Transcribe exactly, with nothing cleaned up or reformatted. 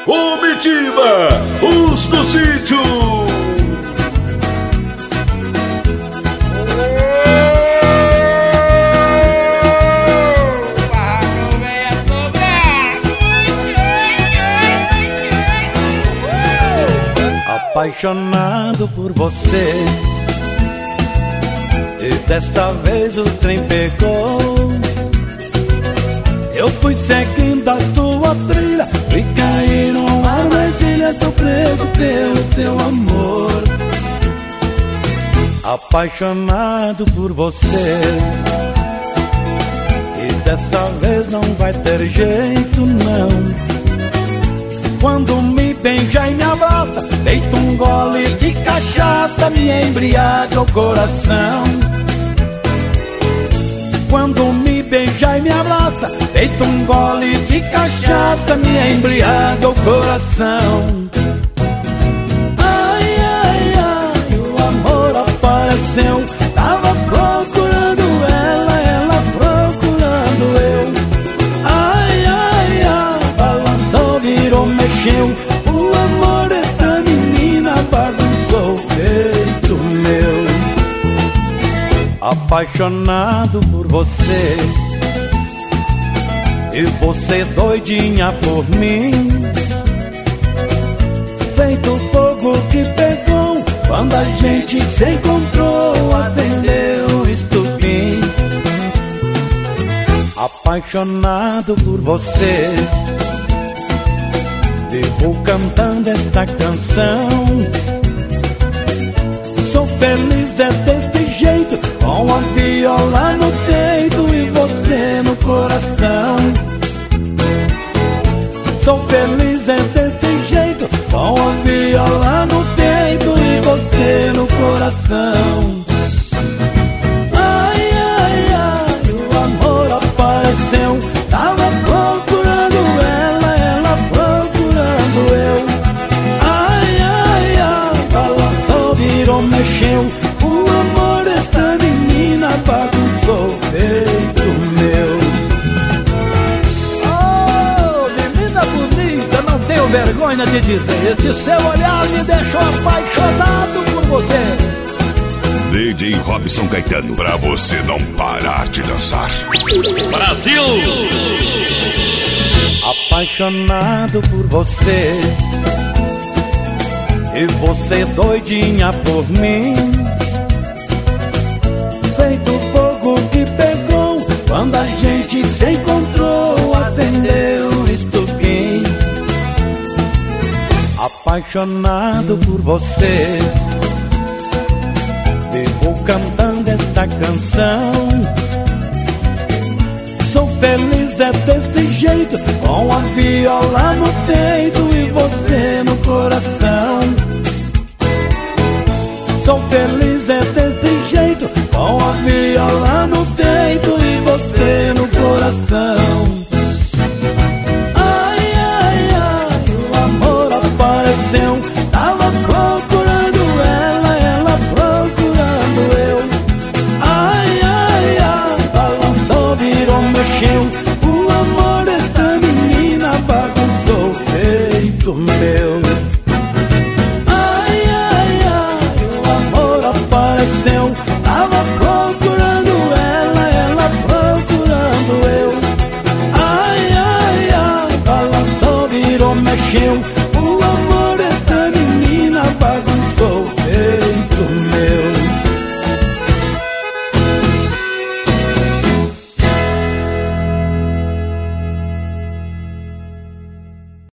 o Mitiba, os do sítio. Apaixonado por você, e desta vez o trem pegou. Eu fui seguindo a tua trilha e caí numa armadilha. Tô preso pelo seu amor. Apaixonado por você, e dessa vez não vai ter jeito não. Quando me beija e me abraça, feito um gole de cachaça, me embriaga o coração. Quando me beija e me abraça, feito um gole de cachaça, me embriaga o coração. Ai, ai, ai, o amor apareceu. Tava procurando ela, ela procurando eu. Ai, ai, ai, balançou, virou, mexeu. O amor desta menina bagunçou o peito meu. Apaixonado por você, e você doidinha por mim. Feito fogo que pegou, quando a gente se encontrou, acendeu o estupim. Apaixonado por você, vivo cantando esta canção. Sou feliz é deste jeito, com a viola no peito e você no coração. Sou feliz é deste jeito, com a viola no peito e você no coração. Ai, ai, ai, o amor apareceu. Tava procurando ela, ela procurando eu. Ai, ai, ai, balançou, virou, mexeu. O amor desta menina bagunçou o peito meu. Oh, menina bonita, não tenho vergonha de dizer, este seu olhar me deixou apaixonado por você. D J Robson Caetano, pra você não parar de dançar. Brasil! Apaixonado por você, e você doidinha por mim. Feito fogo que pegou, quando a gente se encontrou, acendeu o estupim. Apaixonado por você, vivo cantando esta canção. Sou feliz é deste jeito, com a viola no peito e você no coração. Sou feliz é deste jeito, com a viola no peito e você no coração. Ai, ai, ai, o amor apareceu. Tava procurando ela, ela procurando eu. Ai, ai, ai, balançou, virou, mexeu. O amor desta menina bagunçou o peito meu. Ai, ai, ai, o amor apareceu. Tava procurando ela, ela procurando eu. Ai, ai, ai, balançou, virou, mexeu.